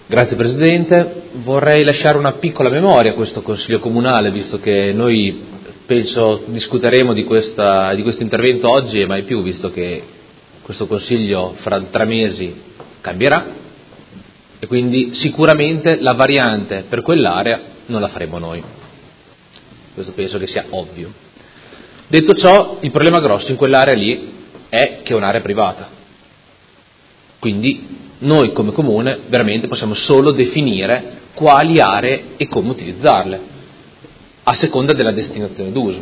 Grazie Presidente, vorrei lasciare una piccola memoria a questo Consiglio Comunale, visto che noi penso discuteremo di questo intervento oggi e mai più, visto che questo Consiglio fra 3 mesi cambierà e quindi sicuramente la variante per quell'area non la faremo noi. Questo penso che sia ovvio. Detto ciò, il problema grosso in quell'area lì è che è un'area privata, quindi noi come Comune veramente possiamo solo definire quali aree e come utilizzarle, a seconda della destinazione d'uso.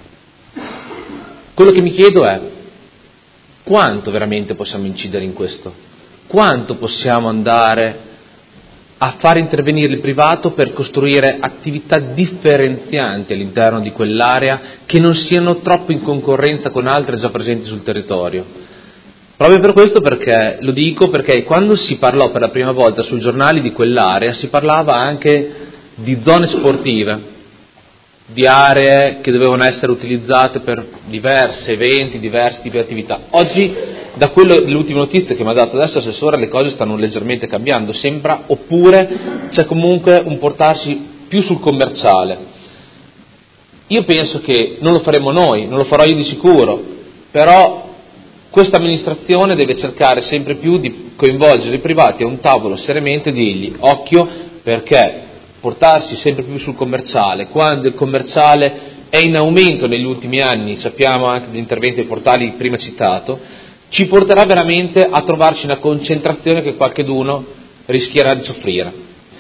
Quello che mi chiedo è quanto veramente possiamo incidere in questo? Quanto possiamo andare a far intervenire il privato per costruire attività differenzianti all'interno di quell'area che non siano troppo in concorrenza con altre già presenti sul territorio? Proprio per questo lo dico perché quando si parlò per la prima volta sui giornali di quell'area si parlava anche di zone sportive, di aree che dovevano essere utilizzate per diversi eventi, diversi tipi di attività. Oggi, le ultime notizie che mi ha dato adesso l'assessore, le cose stanno leggermente cambiando, sembra, oppure c'è comunque un portarsi più sul commerciale. Io penso che non lo faremo noi, non lo farò io di sicuro, però questa amministrazione deve cercare sempre più di coinvolgere i privati a un tavolo seriamente e dirgli occhio, perché portarsi sempre più sul commerciale, quando il commerciale è in aumento negli ultimi anni, sappiamo anche degli interventi dei portali prima citato, ci porterà veramente a trovarci una concentrazione che qualcheduno rischierà di soffrire.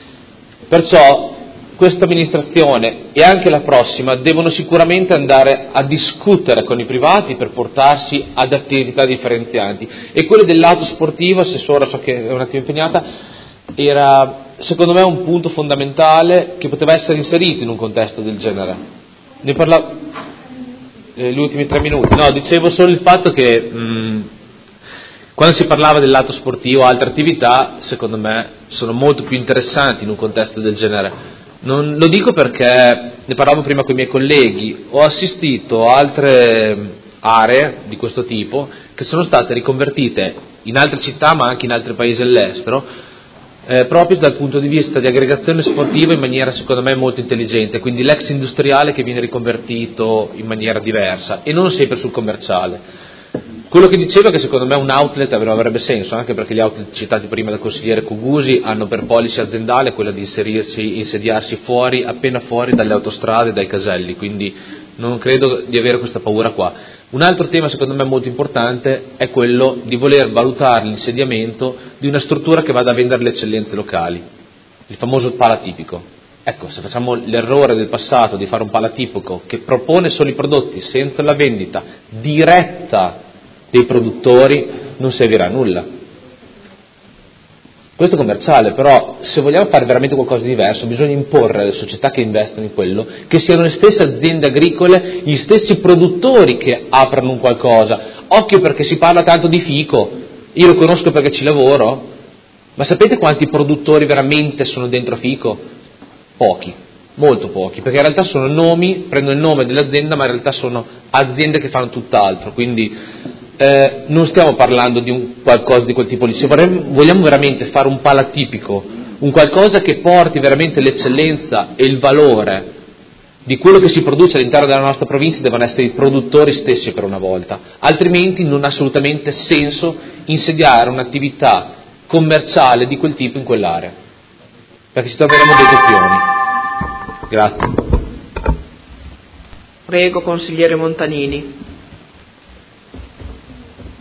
Perciò questa amministrazione e anche la prossima devono sicuramente andare a discutere con i privati per portarsi ad attività differenzianti, e quello del lato sportivo, assessore, so che è un attimo impegnata, era secondo me un punto fondamentale che poteva essere inserito in un contesto del genere. Ne parlavo gli ultimi 3 minuti, no, dicevo solo il fatto che quando si parlava del lato sportivo altre attività secondo me sono molto più interessanti in un contesto del genere. Non lo dico perché ne parlavo prima con i miei colleghi, ho assistito a altre aree di questo tipo che sono state riconvertite in altre città ma anche in altri paesi all'estero, proprio dal punto di vista di aggregazione sportiva in maniera secondo me molto intelligente, quindi l'ex industriale che viene riconvertito in maniera diversa e non sempre sul commerciale. Quello che dicevo è che secondo me un outlet avrebbe senso, anche perché gli outlet citati prima dal consigliere Cugusi hanno per policy aziendale quella di insediarsi fuori, appena fuori dalle autostrade e dai caselli, quindi non credo di avere questa paura qua. Un altro tema secondo me molto importante è quello di voler valutare l'insediamento di una struttura che vada a vendere le eccellenze locali, il famoso palatipico. Ecco, se facciamo l'errore del passato di fare un palatipico che propone solo i prodotti senza la vendita diretta dei produttori, non servirà a nulla. Questo è commerciale, però se vogliamo fare veramente qualcosa di diverso bisogna imporre alle società che investono in quello che siano le stesse aziende agricole, gli stessi produttori che aprano un qualcosa. Occhio, perché si parla tanto di fico, io lo conosco perché ci lavoro, ma sapete quanti produttori veramente sono dentro fico? Pochi, molto pochi, perché in realtà sono nomi, prendono il nome dell'azienda ma in realtà sono aziende che fanno tutt'altro, quindi non stiamo parlando di un qualcosa di quel tipo lì. Se vogliamo veramente fare un palatipico, un qualcosa che porti veramente l'eccellenza e il valore di quello che si produce all'interno della nostra provincia, devono essere i produttori stessi per una volta, altrimenti non ha assolutamente senso insediare un'attività commerciale di quel tipo in quell'area, perché ci troveremo dei doppioni. Grazie. Prego, consigliere Montanini.